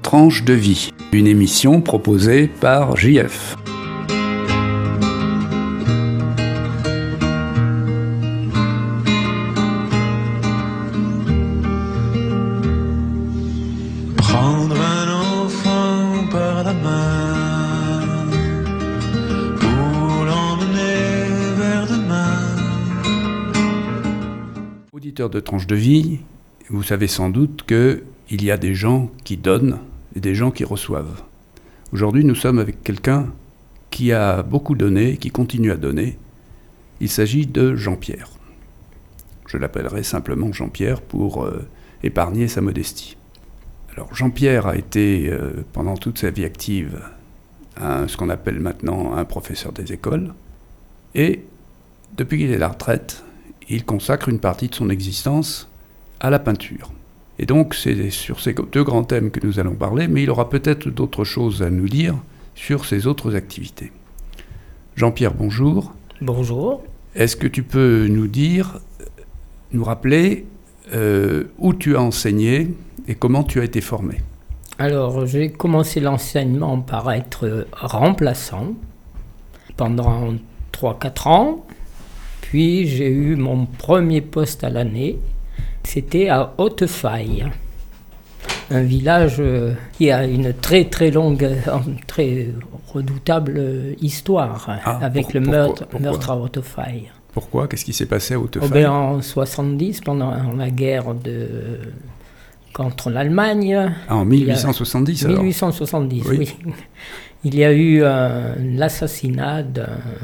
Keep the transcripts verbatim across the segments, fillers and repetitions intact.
tranche de vie, une émission proposée par J F. Prendre un enfant par la main pour l'emmener vers demain. Auditeurs de tranche de vie, vous savez sans doute qu'il y a des gens qui donnent et des gens qui reçoivent. Aujourd'hui, nous sommes avec quelqu'un qui a beaucoup donné, qui continue à donner. Il s'agit de Jean-Pierre. Je l'appellerai simplement Jean-Pierre pour euh, épargner sa modestie. Alors Jean-Pierre a été, euh, pendant toute sa vie active, un, ce qu'on appelle maintenant un professeur des écoles. Et depuis qu'il est à la retraite, il consacre une partie de son existence à la peinture. Et donc, c'est sur ces deux grands thèmes que nous allons parler, mais il aura peut-être d'autres choses à nous dire sur ses autres activités. Jean-Pierre, bonjour. Bonjour. Est-ce que tu peux nous dire, nous rappeler euh, où tu as enseigné et comment tu as été formé? Alors, j'ai commencé l'enseignement par être remplaçant pendant trois à quatre ans. Puis, j'ai eu mon premier poste à l'année. C'était à Haute-Faille, un village qui a une très très longue, très redoutable histoire ah, avec pour, le pourquoi, meurtre, pourquoi meurtre à Haute-Faille. Pourquoi? Qu'est-ce qui s'est passé à Haute-Faille? oh ben, En soixante-dix, pendant la guerre de, contre l'Allemagne. Ah, en mille huit cent soixante-dix alors? mille huit cent soixante-dix, oui. oui. Il y a eu euh, l'assassinat d'un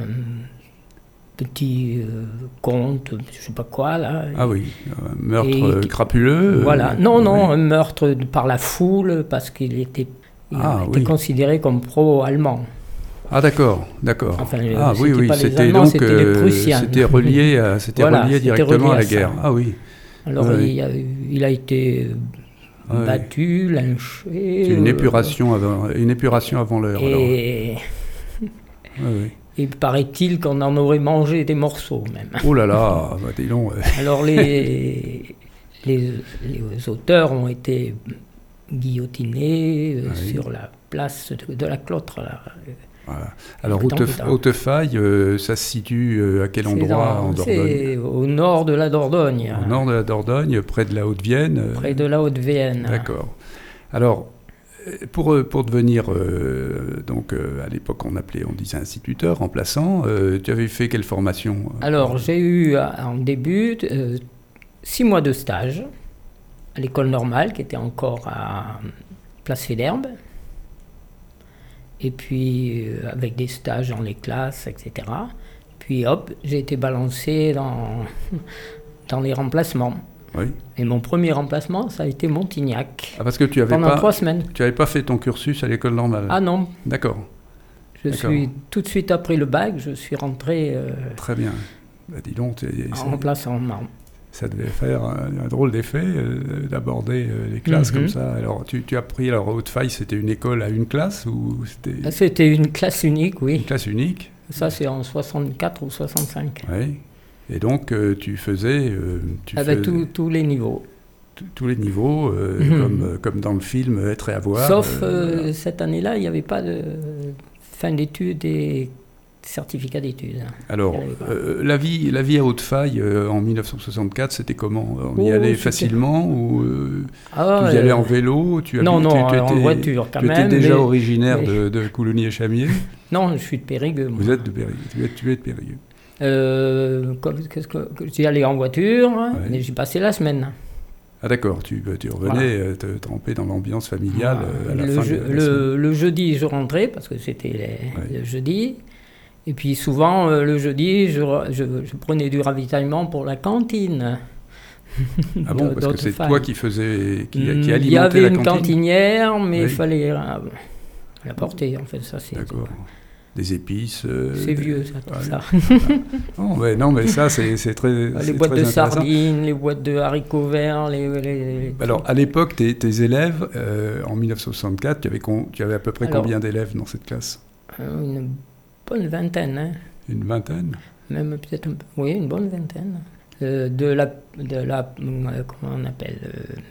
petit euh, comte, je ne sais pas quoi, là. Ah oui, un meurtre Et, euh, crapuleux. Voilà, euh, non, non, oui. un meurtre par la foule, parce qu'il était, il ah, était oui. considéré comme pro-allemand. Ah d'accord, d'accord. Enfin, ah oui, oui, c'était Allemands, donc c'était euh, les Prussiens. c'était relié, à, c'était voilà, relié c'était directement relié à la à guerre. ça. Ah oui. Alors oui. il, a, il a été oui. battu, lynché. Une épuration avant, une épuration avant l'heure. Et... oui, oui. Et paraît-il qu'on en aurait mangé des morceaux même. Oh là là, bah dis donc. Alors les, les, les auteurs ont été guillotinés oui. sur la place de, de la Clotre. Là. Voilà. Alors Haute-Faille, euh, ça se situe euh, à quel endroit dans, en Dordogne? C'est au nord de la Dordogne. Au nord de la Dordogne, près de la Haute-Vienne. Euh... Près de la Haute-Vienne. D'accord. Alors, pour, pour devenir, euh, donc euh, à l'époque on appelait, on disait instituteur, remplaçant, euh, tu avais fait quelle formation? Alors j'ai eu en début euh, six mois de stage à l'école normale qui était encore à Place Fédherbe. Et puis euh, avec des stages dans les classes, et cetera. Puis hop, j'ai été balancé dans, dans les remplacements. Oui. Et mon premier remplacement, ça a été Montignac. Ah, parce que tu avais pendant pas, trois semaines. Tu n'avais pas fait ton cursus à l'école normale? Ah non. D'accord. Je D'accord. suis tout de suite après le bac, je suis rentré. Euh, Très bien. Bah, dis donc, en remplaçant. Ça devait faire un, un drôle d'effet euh, d'aborder euh, les classes mm-hmm. comme ça. Alors, tu, tu as pris, alors Haute-Faille, c'était une école à une classe ou c'était... C'était une classe unique, oui. Une classe unique. Ça, c'est en soixante-quatre ou soixante-cinq. Oui. Et donc, euh, tu faisais... Euh, tu Avec faisais tous les niveaux. Tous les niveaux, euh, mm-hmm. comme, comme dans le film Être et avoir. Sauf euh, voilà. Cette année-là, il n'y avait pas de fin d'études et certificat d'études. Alors, euh, la, vie, la vie à Haute-Faille euh, en dix-neuf cent soixante-quatre, c'était comment? On y oh, allait c'était... facilement ou euh, ah, tu y allais euh... en vélo? tu Non, habites, non, tu, tu en étais, voiture quand tu même. Tu étais déjà mais... originaire mais... de, de Coulommiers-Chamiers? Non, je suis de Périgueux. Moi. Vous êtes de Périgueux, tu es, tu es de Périgueux. Euh, qu'est-ce que, j'y allais en voiture, ouais. Mais j'y passais la semaine. Ah d'accord, tu, tu revenais voilà. te tremper dans l'ambiance familiale voilà. à la le fin je, de la le, semaine. Le jeudi, je rentrais, parce que c'était les, ouais. le jeudi. Et puis souvent, euh, le jeudi, je, je, je prenais du ravitaillement pour la cantine. Ah bon, parce que c'est femmes. Toi qui faisais, qui, qui alimentais la cantine? Il y avait une cantinière, mais il oui. fallait euh, la porter, en fait. Ça, c'est, d'accord. Des épices. Euh, c'est vieux, ça, tout ouais. ça. non, mais, non, mais ça, c'est, c'est très. Les c'est boîtes très de sardines, les boîtes de haricots verts, les. les, les Alors, à l'époque, tes, tes élèves, euh, en dix-neuf cent soixante-quatre, tu avais, con, tu avais à peu près Alors, combien d'élèves dans cette classe? euh, Une bonne vingtaine. Hein. Une vingtaine? Même peut-être un peu. Oui, une bonne vingtaine. Euh, de la. De la euh, comment on appelle euh,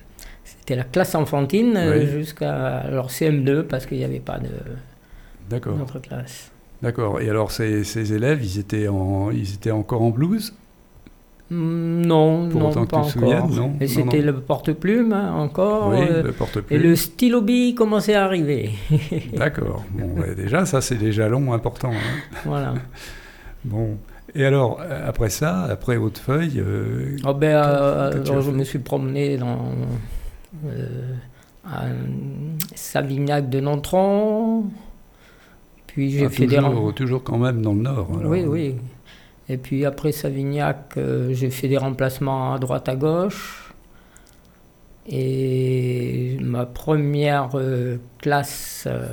C'était la classe enfantine Oui. euh, jusqu'à alors C M deux parce qu'il n'y avait pas de D'accord. d'autre classe. D'accord. Et alors, ces, ces élèves, ils étaient, en, ils étaient encore en blouse? Mm, Non, Pour non, autant que pas tu te encore. souviennes, non? Et Non, c'était non. le porte-plume hein, encore. Oui, euh, le et porte-plume. le stylo bille commençait à arriver. D'accord. Bon, ouais, déjà, ça, c'est des jalons importants. Hein. Voilà. Bon. Et alors, euh, après ça, après Hautefeuille, euh, Oh ben, euh, que tu alors as je fait me suis promené dans euh, à Savignac de Nontron. Puis j'ai ah, fait des toujours, rem- toujours quand même dans le Nord. alors. Oui, oui. Et puis après Savignac, euh, j'ai fait des remplacements à droite à gauche. Et ma première euh, classe euh,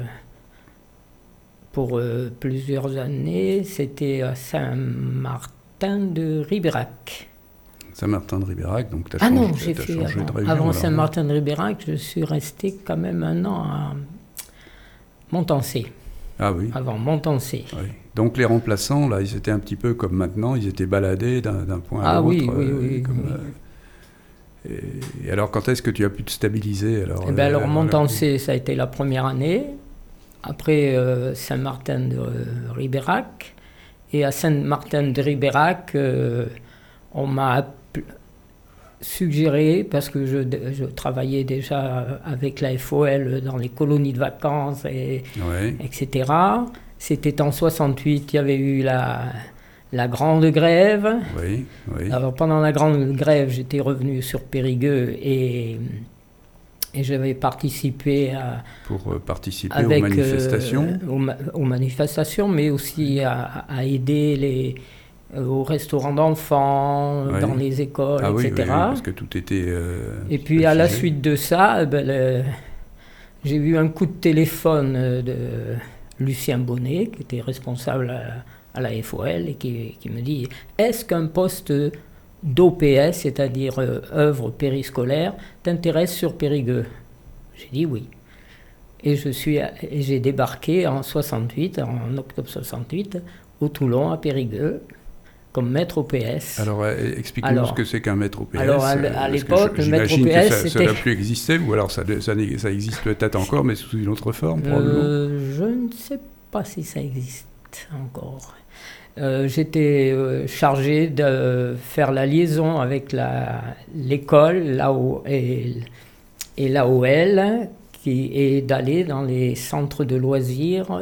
pour euh, plusieurs années, c'était à Saint-Martin de Ribérac. Saint-Martin de Ribérac, donc tu as Ah changé, non, j'ai t'as fait changé de avant, région. avant alors, Saint-Martin de Ribérac, je suis resté quand même un an à Montancé. Ah oui. Avant Montancé. oui. Donc les remplaçants, là, ils étaient un petit peu comme maintenant, ils étaient baladés d'un, d'un point à Ah l'autre. oui, oui, euh, oui, comme, oui. euh, et, et alors, quand est-ce que tu as pu te stabiliser alors, Eh ben euh, alors voilà. Montancé, ça a été la première année. Après euh, Saint-Martin de euh, Ribérac. Et à Saint-Martin de Ribérac, euh, on m'a app- suggéré, parce que je, je travaillais déjà avec la F O L dans les colonies de vacances, et, Oui, et cetera. C'était en soixante-huit, il y avait eu la, la grande grève. oui, oui. Alors pendant la grande grève, j'étais revenu sur Périgueux et, et j'avais participé à, Pour euh, participer avec, aux manifestations. euh, aux, ma- aux manifestations, mais aussi à, à aider les, euh, aux restaurants d'enfants, Ouais. dans les écoles, ah oui, oui, et cetera. oui, parce que tout était. euh, Et puis à la figé. suite de ça, eh ben, le- j'ai eu un coup de téléphone de Lucien Bonnet, qui était responsable à, à la F O L, et qui, qui me dit « Est-ce qu'un poste d'O P S, c'est-à-dire euh, œuvre périscolaire, t'intéresse sur Périgueux ?» J'ai dit oui. Et je suis, et j'ai débarqué en soixante-huit, en octobre soixante-huit, au Toulon, à Périgueux, comme maître O P S. Alors, euh, explique-nous Alors- ce que c'est qu'un maître O P S. alors, à euh, l- à parce que l'époque, je- le maître j'imagine O P S, que ça- ça c'était- n'a plus existé, ou alors ça, ça, n'est- ça existe peut-être encore, mais sous une autre forme, probablement. Euh, je ne sais pas si ça existe encore. Euh, j'étais euh, chargé de faire la liaison avec la, l'école là où, et, et l'A O L, qui est d'aller dans les centres de loisirs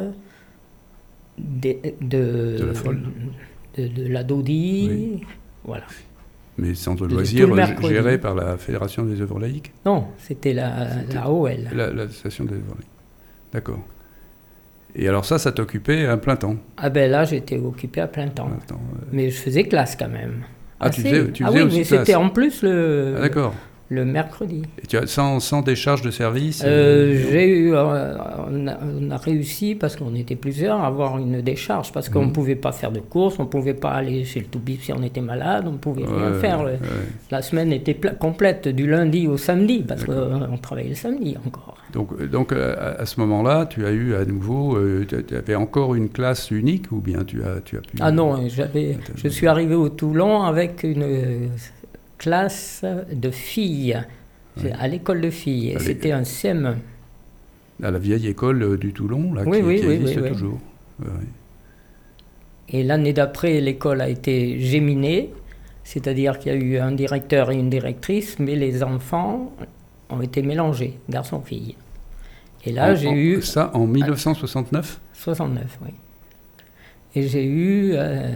de, de, De la Folle. de, de la Dodi. Oui. Voilà. Mais centre de Tout loisirs le euh, mercredi. géré par la Fédération des œuvres laïques, Non, c'était la, C'était- la O L. la, la station des œuvres laïques. D'accord. Et alors ça, ça t'occupait à plein temps. Ah ben là, j'étais occupé à plein temps. Plein temps, euh. Mais je faisais classe quand même. Ah, tu Assez. faisais- tu Ah faisais oui, aussi mais classe. c'était en plus le, Ah, d'accord. le mercredi. Et tu as, sans, sans décharge de service Euh, euh, j'ai eu, euh, on, a, on a réussi, parce qu'on était plusieurs, à avoir une décharge, parce qu'on ne Mhm. pouvait pas faire de courses, on ne pouvait pas aller chez le Toubib si on était malade, on ne pouvait rien ouais, faire. ouais. La semaine était pla- complète, du lundi au samedi, parce D'accord. qu'on travaillait le samedi encore. Donc, euh, donc euh, à, à ce moment-là, tu as eu à nouveau, euh, tu avais encore une classe unique, ou bien tu as, tu as pu... Ah non, j'avais, je suis arrivé au Toulon avec une euh, classe de filles, Ouais. à l'école de filles, et À l'é- c'était un C M un. À la vieille école euh, du Toulon, là, Oui, qui, oui, qui oui, existe oui, oui. toujours. Ouais, ouais. Et l'année d'après, l'école a été géminée, c'est-à-dire qu'il y a eu un directeur et une directrice, mais les enfants ont été mélangés, garçons-filles. Et là, En- j'ai en- eu Ça en mille neuf cent soixante-neuf. soixante-neuf, oui. Et j'ai eu... euh,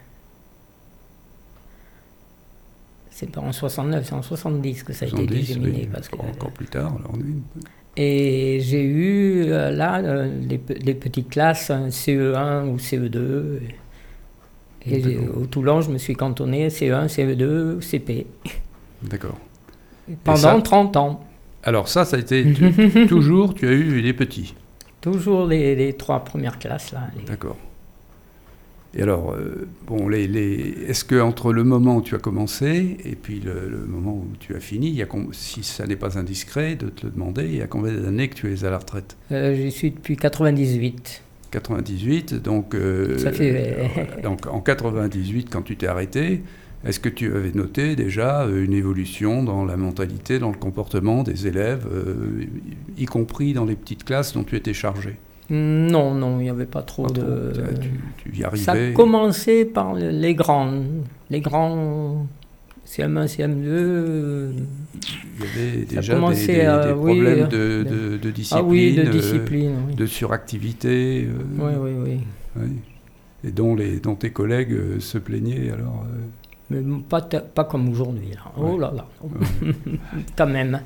c'est pas en soixante-neuf, c'est en soixante-dix que ça a été soixante-dix, géminé. oui, Parce que, encore, encore plus tard. Alors, oui. et j'ai eu, euh, là, euh, les, pe- les petites classes, un C E un ou C E deux. Et j'ai- D'accord. au Toulon, je me suis cantonné C E un, C E deux, C P. D'accord. Pendant ça- trente ans. Alors ça, ça a été tu- toujours, tu as eu les petits. Toujours les, les trois premières classes, là. les- D'accord. Et alors, euh, bon, les, les... est-ce que entre le moment où tu as commencé et puis le, le moment où tu as fini, il y a com- si ça n'est pas indiscret de te le demander, il y a combien d'années que tu es à la retraite? Euh, J'y suis depuis quatre-vingt-dix-huit. quatre-vingt-dix-huit, donc, euh, Ça fait- euh, donc en quatre-vingt-dix-huit, quand tu t'es arrêté, Est-ce que tu avais noté déjà une évolution dans la mentalité, dans le comportement des élèves, euh, y compris dans les petites classes dont tu étais chargé? Non, non, il n'y avait pas trop Pas de... trop, tu, tu y arrivais. Ça commençait par les grands, les grands C M un, C M deux. Il y avait Ça déjà des, commençait des- à- des oui, problèmes euh, de, de- de discipline, Ah oui, de euh, discipline, oui. de suractivité, euh, Oui, oui, oui. oui. Et dont, les, dont tes collègues euh, se plaignaient alors. euh, Mais pas, ta- pas comme aujourd'hui, là. Oh Ouais. là là. ouais. Quand même.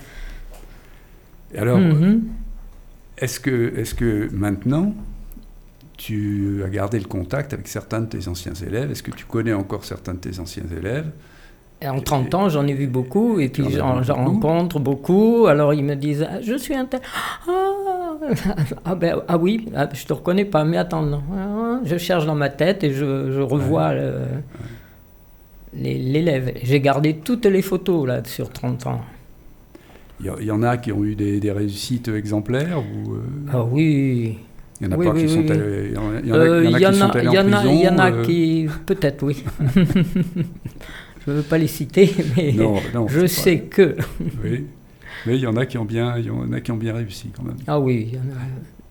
Et alors, Mhm. est-ce que, est-ce que maintenant, tu as gardé le contact avec certains de tes anciens élèves? Est-ce que tu connais encore certains de tes anciens élèves? Et en trente ans, j'en ai vu beaucoup, et puis Tu en as j'en vu j'en beaucoup. rencontre beaucoup. Alors ils me disent ah, je suis un tel. Ah, ah, ben, ah oui, ah, je te reconnais pas, mais attends, non. Ah, je cherche dans ma tête et je, je revois le- les- l'élève. J'ai gardé toutes les photos là sur trente ans. Il y, a- il y en a qui ont eu des, des réussites exemplaires ou euh, Ah oui. il y en a Oui, pas oui, qui oui, sont oui. allés, il y en a, il y en a- Euh, il y en a Il y qui en sont a, allés il y en en a, prison. il y en a euh, qui, peut-être oui. Je ne veux pas les citer, mais Non, non, je c'est pas- sais que. Oui. Mais il y en a qui ont bien, il y en a qui ont bien réussi quand même. Ah oui, il y en a.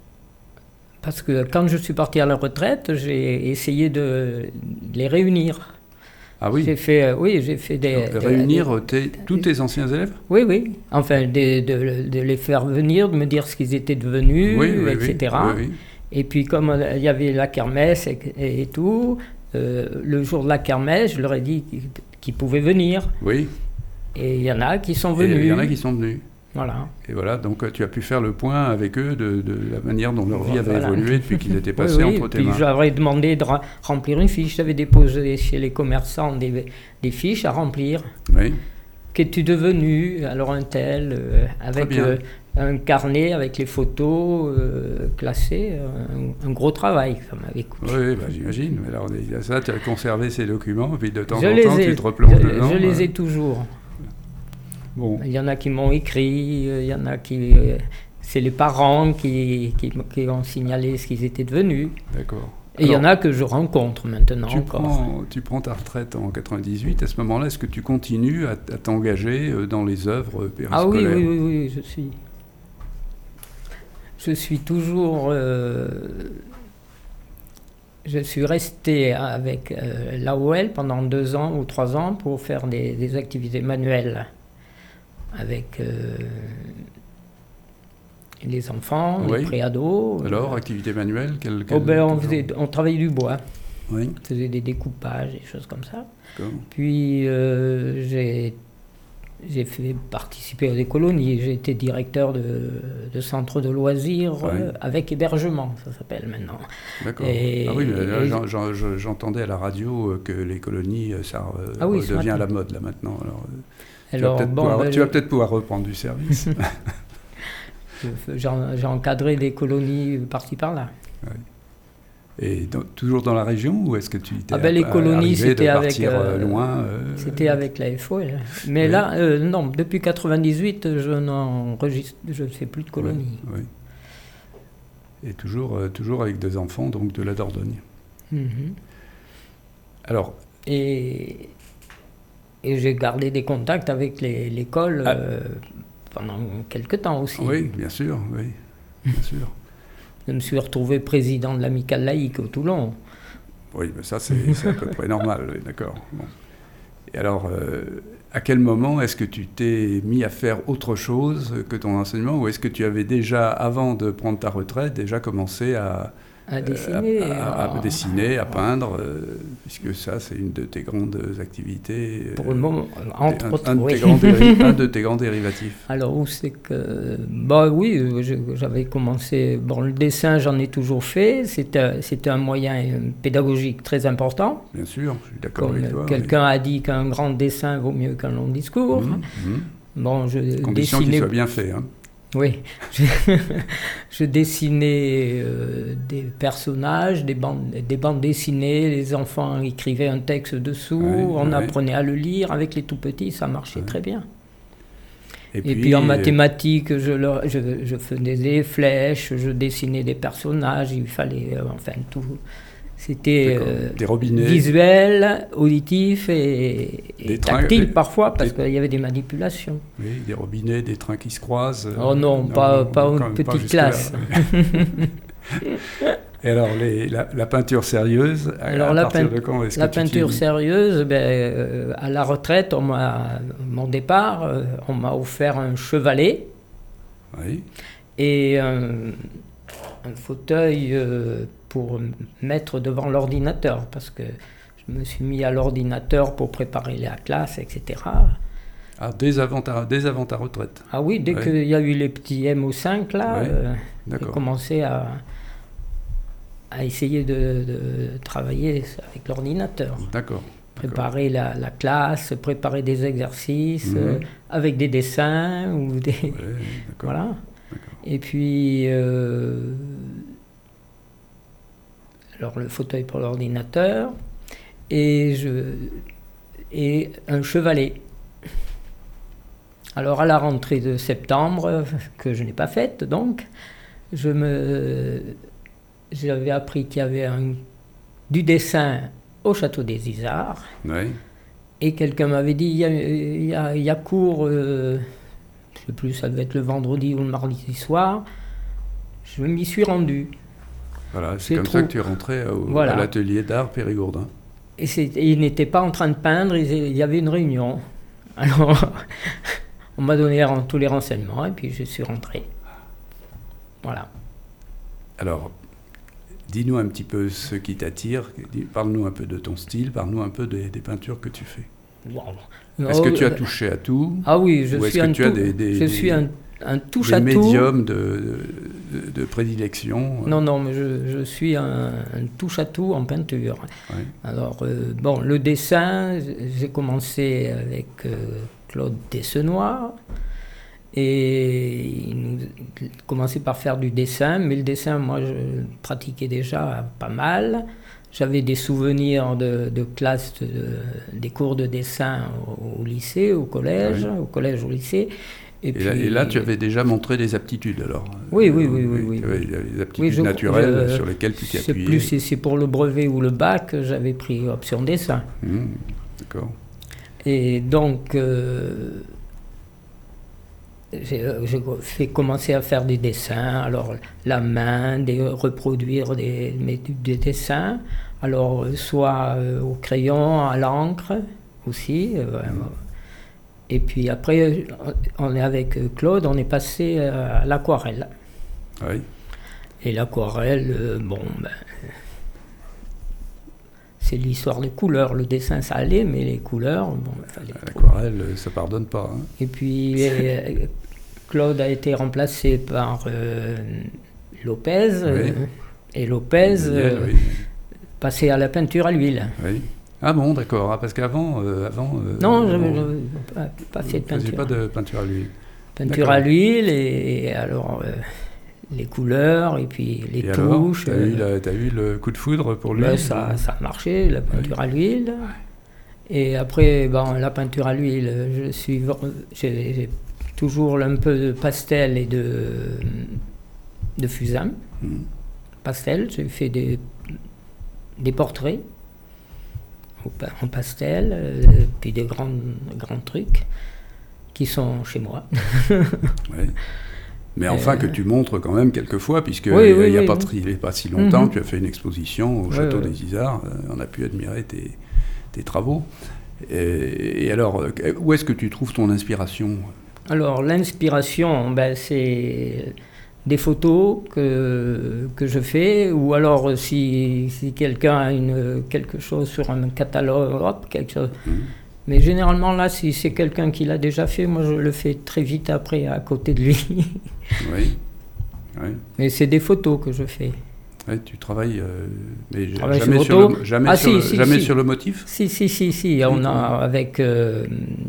Parce que quand je suis parti à la retraite, j'ai essayé de les réunir. Ah oui. J'ai fait, euh, oui, j'ai fait des, Alors, des- réunir tes- tous tes anciens élèves? Oui, oui. Enfin, de, de- de les faire venir, de me dire ce qu'ils étaient devenus, Oui, oui, et cetera. oui, oui. Et puis comme euh, il y avait la kermesse et, et tout, euh, le jour de la kermesse, je leur ai dit qu'ils, qu'ils pouvaient venir. Oui. Et il y en a qui sont Et venus. il y en a qui sont venus. Voilà. Et voilà, donc euh, tu as pu faire le point avec eux de, de la manière dont leur vie avait Voilà. évolué depuis qu'ils étaient Oui, passés oui. entre tes Puis mains. j'avais demandé de ra- remplir une fiche. J'avais déposé chez les commerçants des, des fiches à remplir. Oui. Qu'es-tu devenu? Alors un tel, euh, avec bien. euh, un carnet avec les photos euh, classées, un, un gros travail, ça m'avait coûté. Oui, bah, j'imagine. Mais alors, il y a ça, tu as conservé ces documents, et puis de temps Je en les temps, ai, tu te replonges je, dedans. je les euh, ai toujours. Bon, Il y en a qui m'ont écrit, euh, il y en a qui... euh, c'est les parents qui, qui, qui ont signalé ce qu'ils étaient devenus. d'accord. Et il y en Alors, a que je rencontre maintenant tu encore. prends, tu prends ta retraite en quatre-vingt-dix-huit. À ce moment-là, est-ce que tu continues à, à t'engager euh, dans les œuvres périscolaires? Ah oui, oui, oui, oui, je suis... Je suis toujours... euh, je suis resté avec euh, l'A O L pendant deux ans ou trois ans pour faire des, des activités manuelles avec euh, les enfants, Oui. les préados. Alors, activité manuelle quelle, Oh quelle- ben, on, quel faisait, on travaillait du bois, genre? Oui, on faisait des découpages, des choses comme ça. d'accord. Puis euh, j'ai, j'ai fait participer à des colonies. J'ai été directeur de, de centre de loisirs Ouais. euh, avec hébergement, ça s'appelle maintenant. D'accord. Et- Ah oui, mais là, et- j'en- j'en- je- j'entendais à la radio euh, que les colonies, euh, ça euh, Ah oui, ce devient à matin. la mode là maintenant. Alors, euh, tu vas Alors, peut-être bon, pouvoir, ben, tu je- vas peut-être pouvoir reprendre du service. je- j'ai, j'ai encadré des colonies par-ci par-là. Et dans- toujours dans la région ou est-ce que tu t'es Ah ben, les a- colonies, arrivé c'était de avec, partir euh, euh, loin euh, C'était avec la F O L. Mais Oui. là, euh, non, depuis quatre-vingt-dix-huit, je n'enregistre, je ne fais plus de colonies. Oui, oui. Et toujours, euh, toujours avec des enfants donc de la Dordogne. Mhm. Alors, Et, et j'ai gardé des contacts avec les- l'école Ah. euh, pendant quelques temps aussi. oui, bien sûr, oui, bien sûr. Je me suis retrouvé président de l'amicale laïque au Toulon. Oui, mais ça c'est c'est à peu près normal, oui, d'accord. Bon. Et alors, euh, à quel moment est-ce que tu t'es mis à faire autre chose que ton enseignement, ou est-ce que tu avais déjà, avant de prendre ta retraite, déjà commencé à, À euh, dessiner. à, à- à euh, dessiner, à peindre, euh, puisque ça c'est une de tes grandes activités. euh, Pour le moment, entre un, autres, un de oui. tes grands déri- un de tes grands dérivatifs. Alors, où c'est que... Bah oui, euh, je- j'avais commencé... Bon, le dessin, j'en ai toujours fait. C'était c'était un moyen euh, pédagogique très important. Bien sûr, je suis d'accord Comme avec toi. quelqu'un a dit qu'un grand dessin vaut mieux qu'un long discours. Mmh, mmh. Bon, je Condition qu'il dessinais... soit bien fait. Hein. Oui, je, je dessinais euh, des personnages, des bandes, des bandes dessinées, les enfants écrivaient un texte dessous, Ouais, on ouais. apprenait à le lire, avec les tout-petits ça marchait Ouais. très bien. Et, Et puis, en mathématiques, je, leur- je, je faisais des flèches, je dessinais des personnages, il fallait, euh, enfin tout, C'était euh, des robinets, visuel, auditif et, et trains, tactile des, parfois, parce des, qu'il y avait des manipulations. Oui, des robinets, des trains qui se croisent. Oh non, non pas, non, pas une petite classe. Et alors, les, la, la peinture sérieuse, alors, à la partir peint- de quand est-ce La que tu peinture sérieuse, ben, euh, à la retraite, on m'a, mon départ, euh, on m'a offert un chevalet oui. et un, un fauteuil euh, pour me mettre devant l'ordinateur, parce que je me suis mis à l'ordinateur pour préparer la classe, et cetera. Ah, dès avant ta, dès avant ta retraite. Ah oui, dès ouais. qu'il y a eu les petits M O cinq, là, ouais. euh, j'ai commencé à... à essayer de, de travailler avec l'ordinateur. D'accord. Préparer la, la classe, préparer des exercices, mmh. euh, avec des dessins ou des... Ouais, voilà. D'accord. Et puis... Euh, alors le fauteuil pour l'ordinateur et, je, et un chevalet. Alors à la rentrée de septembre, que je n'ai pas faite donc, je me... j'avais appris qu'il y avait un, du dessin au château des Isards. Oui. Et quelqu'un m'avait dit, il y a, il y a, il y a cours, euh, je ne sais plus, ça devait être le vendredi ou le mardi soir. Je m'y suis rendu. Voilà, c'est J'ai comme trop... ça que tu es rentré au, voilà. à l'atelier d'art Périgourdin. Et, et ils n'étaient pas en train de peindre, ils, il y avait une réunion. Alors, on m'a donné tous les renseignements et puis je suis rentré. Voilà. Alors, dis-nous un petit peu ce qui t'attire, parle-nous un peu de ton style, parle-nous un peu des, des peintures que tu fais. Wow. Est-ce que tu as touché à tout? Ah oui, je ou suis, est-ce un, que tu as tout, des, des, je des, suis un, un touche des à tout. médiums de, de, de prédilection? Non, non, mais je, je suis un, un touche à tout en peinture. Ouais. Alors, euh, bon, le dessin, j'ai commencé avec euh, Claude Dessenoir. Et il commençait par faire du dessin, mais le dessin, moi, je pratiquais déjà pas mal. J'avais des souvenirs de, de classe, de, des cours de dessin au, au lycée, au collège, oui. au collège, au lycée. Et, et, puis, là, et là, tu avais déjà montré des aptitudes, alors? Oui, oui, oui. oui, oui, tu avais oui. des aptitudes oui, je, naturelles je, sur lesquelles tu t'es appuyé. appuyé. Plus si c'est pour le brevet ou le bac, j'avais pris option dessin. Mmh, d'accord. Et donc... Euh, J'ai, j'ai fait commencer à faire des dessins, alors la main, des, reproduire des, des dessins, alors soit euh, au crayon, à l'encre aussi. Euh, et puis après, on est avec Claude, on est passé à l'aquarelle. Oui. Et l'aquarelle, euh, bon, ben, c'est l'histoire des couleurs. Le dessin, ça allait, mais les couleurs, bon, il fallait. L'aquarelle, ça pardonne pas. Hein. Et puis, et, Claude a été remplacé par euh, Lopez, oui. euh, et Lopez euh, oui. passé à la peinture à l'huile. Oui. Ah bon, d'accord, ah, parce qu'avant... Euh, avant, euh, non, je bon, n'avais pas, pas fait de peinture. pas de peinture à l'huile. Peinture d'accord. à l'huile, et, et alors euh, les couleurs, et puis les et touches. Tu as, euh, as eu le coup de foudre pour l'huile? Ben, ça, ça a marché, la peinture oui. à l'huile. Et après, bon, la peinture à l'huile, je suis... J'ai, j'ai toujours un peu de pastel et de, de fusain. Mmh. Pastel, j'ai fait des, des portraits en pastel, euh, puis des grands, grands trucs qui sont chez moi. Oui. Mais enfin, euh, que tu montres quand même quelquefois, puisque oui, il oui, n'y a, oui, pas, oui. pas si longtemps, mmh. tu as fait une exposition au oui, Château oui. des Isards, on a pu admirer tes, tes travaux. Et, et alors, où est-ce que tu trouves ton inspiration ? Alors, l'inspiration, ben, c'est des photos que, que je fais, ou alors si, si quelqu'un a une, quelque chose sur un catalogue, hop, quelque chose. Mmh. Mais généralement, là, si c'est quelqu'un qui l'a déjà fait, moi, je le fais très vite après, à côté de lui. Oui. Oui. Mais c'est des photos que je fais. Oui, tu travailles, euh, mais travaille jamais, sur, sur, le, jamais, ah, sur, si, le, si, jamais si. sur le motif ? Si, si, si, si. On a avec... Euh,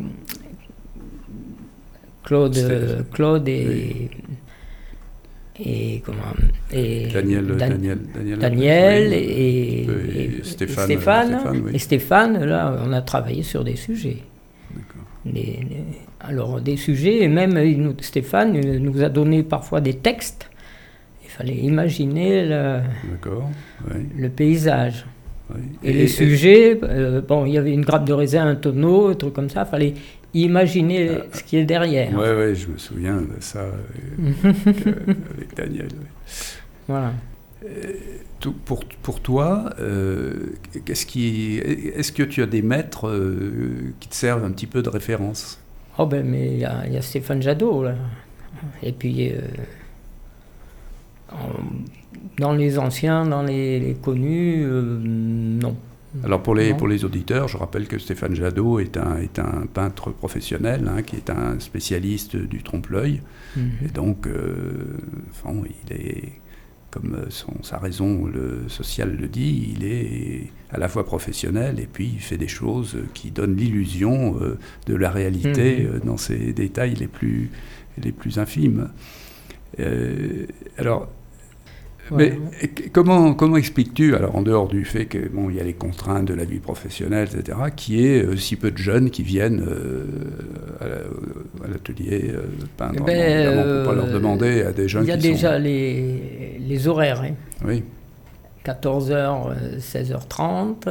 Claude, euh, Claude et, oui. et comment et Daniel, Dan, Daniel, Daniel, Daniel oui, et, et, et Stéphane, Stéphane, Stéphane oui. et Stéphane. Là, on a travaillé sur des sujets. D'accord. Des, des, alors des sujets et même il nous, Stéphane nous a donné parfois des textes. fallait imaginer le, D'accord, oui. le paysage. Oui. Et, et les et, sujets, euh, bon, il y avait une grappe de raisin, un tonneau, un truc comme ça, il fallait imaginer euh, ce qui est derrière. Oui, oui, je me souviens de ça euh, avec, euh, avec Daniel. Oui. Voilà. Euh, tout, pour, pour toi, euh, qu'est-ce qui, est-ce que tu as des maîtres euh, qui te servent un petit peu de référence? Oh ben, mais il y, y a Stéphane Jadot, là. Et puis, euh, en, dans les anciens, dans les, les connus, euh, non. Alors pour les, non. pour les auditeurs, je rappelle que Stéphane Jadot est un, est un peintre professionnel, hein, qui est un spécialiste du trompe-l'œil. Mm-hmm. Et donc, euh, enfin, il est, comme son, sa raison le, sociale le dit, il est à la fois professionnel et puis il fait des choses qui donnent l'illusion euh, de la réalité mm-hmm. euh, dans ses détails les plus, les plus infimes. Euh, alors... Mais ouais. comment, comment expliques-tu, alors en dehors du fait que bon, il y a les contraintes de la vie professionnelle, et cetera, qu'il y ait euh, si peu de jeunes qui viennent euh, à l'atelier euh, peindre? Ben, Évidemment, on ne peut pas euh, leur demander à des jeunes qui sont... Il y a déjà sont... les, les horaires. Hein. Oui. quatorze heures, seize heures trente.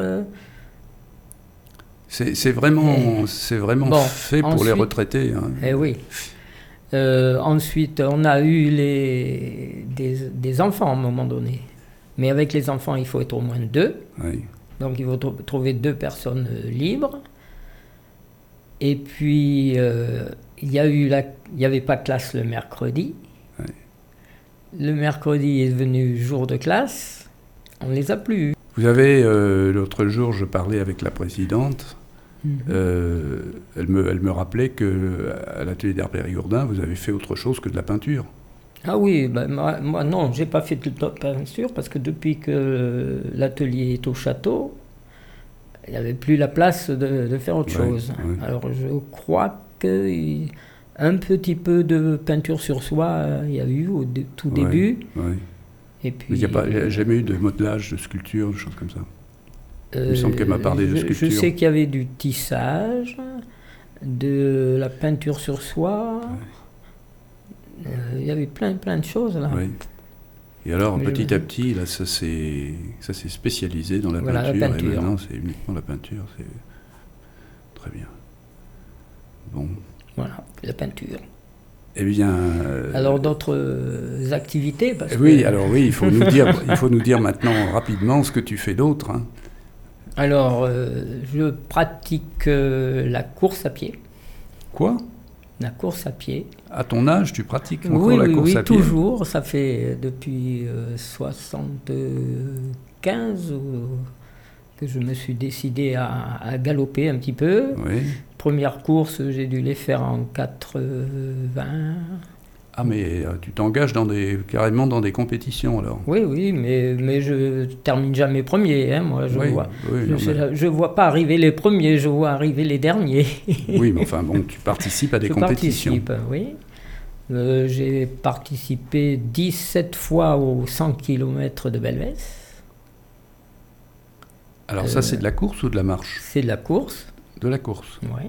C'est, c'est vraiment, c'est vraiment bon, fait pour ensuite, les retraités. Hein. Eh oui. Euh, ensuite, on a eu les, des, des enfants à un moment donné. Mais avec les enfants, il faut être au moins deux. Oui. Donc, il faut tr- trouver deux personnes euh, libres. Et puis, euh, il y a eu la, il n'y avait pas de classe le mercredi. Oui. Le mercredi est devenu jour de classe. On ne les a plus eus. Vous avez, euh, l'autre jour, je parlais avec la présidente. Mmh. Euh, elle, me, elle me rappelait qu'à l'atelier d'art Périgourdin, vous avez fait autre chose que de la peinture. Ah oui, ben moi, moi non, j'ai pas fait de la peinture parce que depuis que l'atelier est au château, il n'y avait plus la place de, de faire autre ouais, chose. Ouais. Alors je crois qu'un petit peu de peinture sur soie, il y a eu au de, tout ouais, début. Ouais. Et puis, mais il n'y a, a jamais eu de modelage, de sculpture, des choses comme ça? Euh, Il me semble qu'elle m'a parlé de sculpture. Je sais qu'il y avait du tissage, de la peinture sur soie. Ouais. Euh, il y avait plein, plein de choses là. Oui. Et alors, mais petit je... à petit, là, ça s'est, ça s'est spécialisé dans la, voilà, peinture, la peinture. Et maintenant, c'est uniquement la peinture. C'est très bien. Bon. Voilà, la peinture. Eh bien. Euh... Alors d'autres euh, activités parce Oui, que... alors oui, il faut nous dire, il faut nous dire maintenant rapidement ce que tu fais d'autre. Hein. Alors, euh, je pratique euh, la course à pied. Quoi? La course à pied. À ton âge, tu pratiques encore oui, la oui, course oui, à pied? Oui, toujours. Ça fait depuis euh, soixante-quinze que je me suis décidé à, à galoper un petit peu. Oui. Première course, j'ai dû les faire en quatre-vingts. Ah, mais euh, tu t'engages dans des, carrément dans des compétitions, alors? Oui, oui, mais, mais je termine jamais premier, hein, moi, je oui, vois. Oui, je, non, je, mais... je vois pas arriver les premiers, je vois arriver les derniers. Oui, mais enfin, bon, tu participes à des je compétitions. Je participe, oui. Euh, j'ai participé dix-sept fois aux cent kilomètres de Belvès. Alors euh, ça, c'est de la course ou de la marche? C'est de la course. De la course. Oui.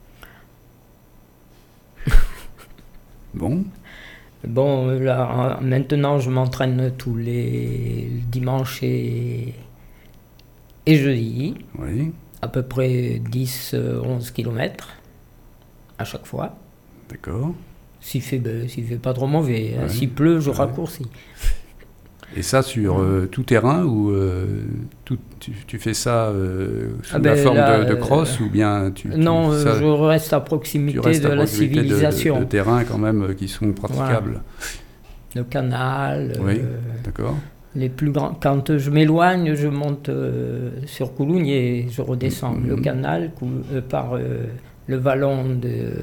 Bon. Bon, là, maintenant, je m'entraîne tous les dimanches et, et jeudi. Oui. À peu près dix à onze kilomètres à chaque fois. D'accord. S'il fait, ben, s'il fait pas trop mauvais. Hein. Ouais. S'il pleut, je ouais. raccourcis. Et ça sur euh, tout terrain ou euh, tout, tu, tu fais ça euh, sous ah ben, la forme là, de, de cross euh, ou bien tu, tu non, ça, je reste à proximité restes de à la proximité civilisation. De, de, de terrains quand même qui sont praticables. Voilà. Le canal. Oui, euh, d'accord. Les plus grands. Quand je m'éloigne, je monte euh, sur Coulounier, je redescends mmh. le canal cou, euh, par euh, le vallon de.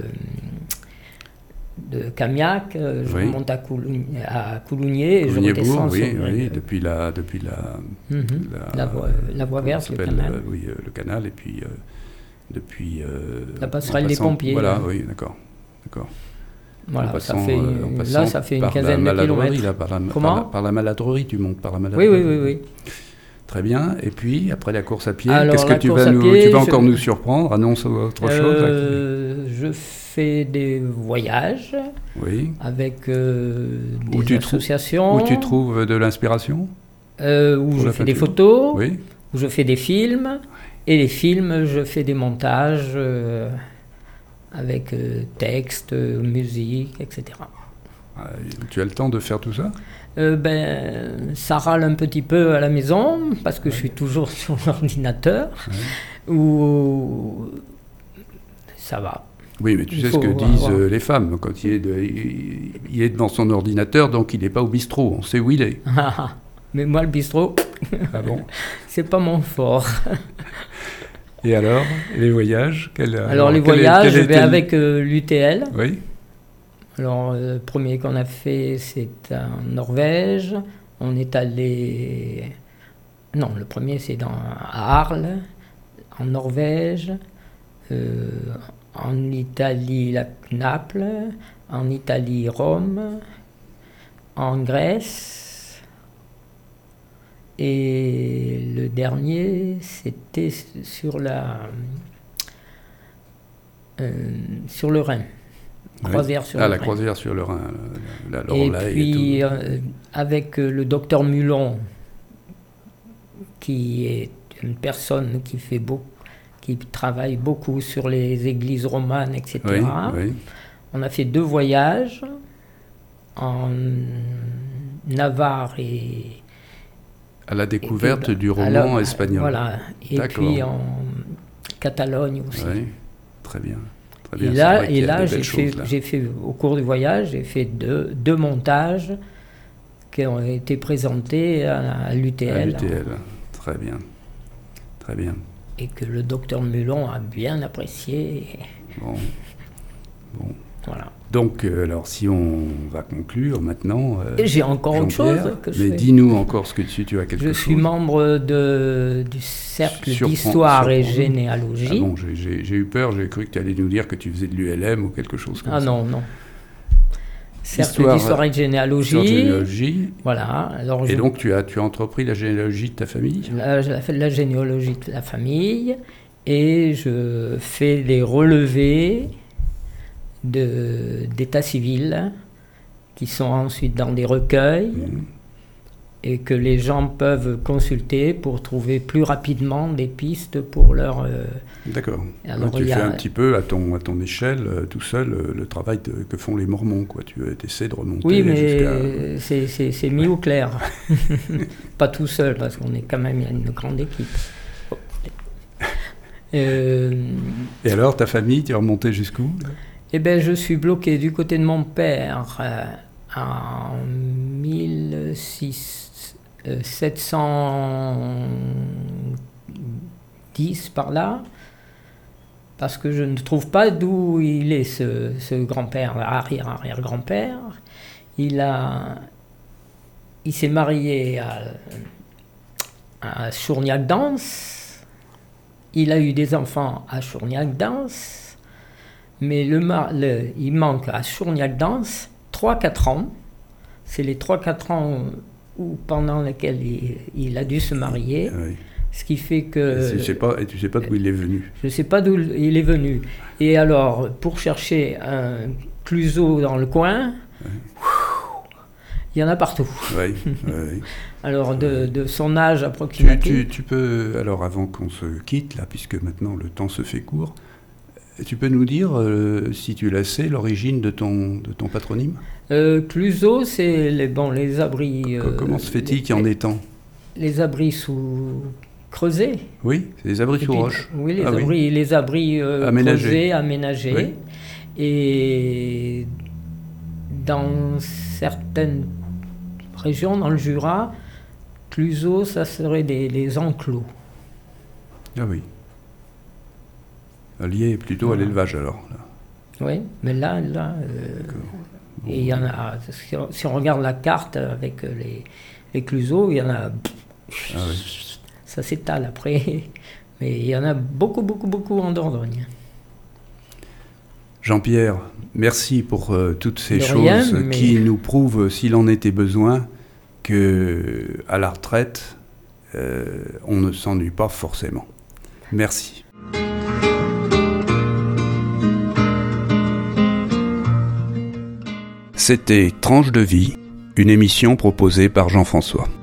de Camiac, euh, je oui. remonte à, Coulougn... à Coulounier et je redescends oui, sur... Oui, depuis la... Depuis la, mm-hmm. la, la, voie, la voie verte, le canal. Euh, oui, euh, le canal, et puis... Euh, depuis... Euh, la passerelle passant, des pompiers. Voilà, là. Oui, d'accord. d'accord. Voilà, passant, ça fait, euh, là, ça fait une quinzaine de kilomètres. Là, par, la, Comment par, la, par la maladrerie, tu montes par la maladrerie. Oui, oui, oui. oui. Très bien. Et puis, après la course à pied, Alors, qu'est-ce que la tu course vas, à nous, pied, tu vas je- encore nous surprendre? Annonce autre chose? Euh, je fais des voyages Oui. avec euh, Où des tu trou- associations, Où tu trouves de l'inspiration? euh, où pour je la fais des peinture? photos, Oui. où je fais des films, et les films, je fais des montages euh, avec euh, texte, euh, musique, et cetera. Euh, Tu as le temps de faire tout ça? Euh, ben, ça râle un petit peu à la maison parce que je suis toujours sur l'ordinateur, où ça va. Oui, mais tu Il sais ce faut que disent avoir- euh, les femmes. Quand il est, de- il il est devant son ordinateur, donc il n'est pas au bistrot. On sait où il est. Mais moi, le bistrot, Ah bon? c'est pas mon fort. Et alors, les voyages quel, Alors, les quel est- voyages, quel je vais était le- avec euh, l'U T L. Oui. Alors, euh, le premier qu'on a fait, c'est en Norvège. On est allé. Non, le premier, c'est dans, à Arles, en Norvège. Euh, en Italie, la Naples. En Italie, Rome. En Grèce. Et le dernier, c'était sur la. euh, sur le Rhin. Oui. Croisière sur Ah, le la Rhin. croisière sur le Rhin, la, la Et Loreley puis, et tout. euh, avec euh, le docteur Mulon, qui est une personne qui fait beaucoup, qui travaille beaucoup sur les églises romanes, et Oui, cetera. oui. On a fait deux voyages en Navarre et À la découverte et- du à roman la- espagnol. Voilà. Et D'accord. puis en Catalogne aussi. Oui, très bien. Très Et bien. C'est là, vrai qu'il et y a là, des j'ai belles fait, choses, là. j'ai fait, au cours du voyage, j'ai fait deux, deux montages qui ont été présentés à, à l'U T À L l'U T L. Très bien. Très bien. et que le docteur Mulon a bien apprécié. Bon. Bon. Voilà. Donc, euh, alors, si on va conclure maintenant. euh, Et j'ai encore autre Jean-Pierre, chose que je mais fais. dis-nous encore ce que tu, tu as quelque Je chose. suis membre de, du cercle Surprend- d'histoire et surprend-nous. généalogie. Ah bon, j'ai- j'ai j'ai eu peur, j'ai cru que tu allais nous dire que tu faisais de l'U L M ou quelque chose comme Ah ça. non, non. Cercle Histoire, d'histoire et Sur généalogie. généalogie. Voilà. Alors Et je- donc, tu as, tu as entrepris la généalogie de ta famille? Là, j'ai fait de la généalogie de la famille et je fais des relevés de, d'état civil qui sont ensuite dans des recueils Mhm. et que les gens peuvent consulter pour trouver plus rapidement des pistes pour leur... euh, D'accord. Alors, tu il y fais a- un petit peu à ton, à ton échelle, euh, tout seul, euh, le travail de- que font les Mormons, quoi. Tu essaies de remonter Oui, mais jusqu'à... c'est, c'est, c'est mis au clair. Pas tout seul, parce qu'on est quand même il y a une grande équipe. Euh, Et alors, ta famille, tu es remonté jusqu'où? Eh bien, je suis bloqué du côté de mon père euh, en mille sept cent dix par là, parce que je ne trouve pas d'où il est ce, ce grand-père, arrière-arrière-grand-père. Il a, il s'est marié à, à Chourniac-Dance. Il a eu des enfants à Chourniac-Dance. Mais le, mar- le- il manque à Chourniac-Dance trois quatre ans. C'est les trois quatre ans où, pendant lesquels il, il a dû se marier. Oui. Ce qui fait Et que tu sais pas, et tu sais pas d'où il est venu. je ne sais pas d'où il est venu. Et alors, pour chercher un Clouseau dans le coin, il y en a partout. Oui, oui. Alors, de, de son âge Tu, approximatif. tu, tu peux, alors avant qu'on se quitte, là, puisque maintenant le temps se fait court, tu peux nous dire, euh, si tu la sais, l'origine de ton, de ton patronyme? Euh, Clouseau, c'est les, bon, les abris. Co- euh, Comment se fait-il les- qu'il y en ait tant? Les abris sous creusés. Oui, c'est des abris Et sous puis, roche. Oui, les Ah oui. abris, les abris euh, Aménagés. creusés, aménagés. Oui. Et dans certaines régions, dans le Jura, Clouseau, ça serait des, des enclos. Ah oui. Lié plutôt à Voilà. l'élevage alors. Là. Oui, mais là, là euh, Bon. et il y en a. Si on, si on regarde la carte avec les, les Clouseaux, il y en a. Ah oui. Ça s'étale après. Mais il y en a beaucoup, beaucoup, beaucoup en Dordogne. Jean-Pierre, merci pour euh, toutes ces De choses rien, mais- qui nous prouvent, s'il en était besoin, que à la retraite, euh, on ne s'ennuie pas forcément. Merci. C'était Tranche de vie, une émission proposée par Jean-François.